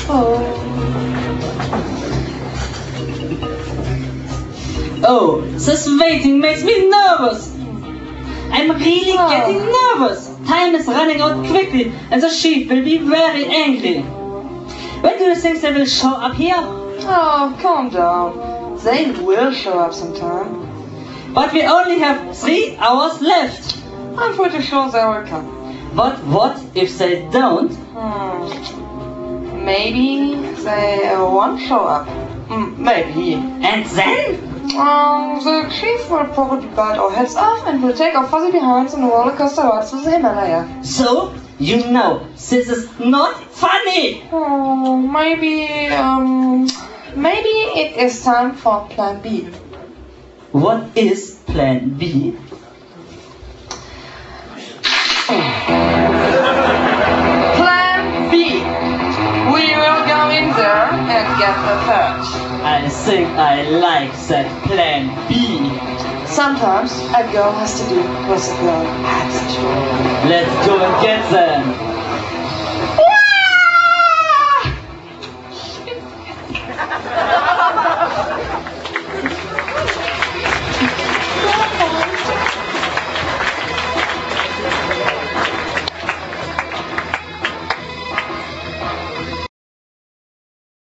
Oh, this waiting makes me nervous. I'm really getting nervous. Time is running out quickly and the chief will be very angry. When do you think they will show up here? Oh, calm down. They will show up sometime. But we only have 3 hours left. I'm pretty sure they will come. But what if they don't? Maybe they won't show up. Maybe. And then? The chief will probably bite our heads off and will take our fuzzy behinds on a roller coaster ride through the Himalaya. So, you know, this is not funny. Maybe it is time for Plan B. What is Plan B? Plan B. We will go in there and get the hurt. I think I like that Plan B. Sometimes a girl has to do what a girl has to do. Let's go and get them.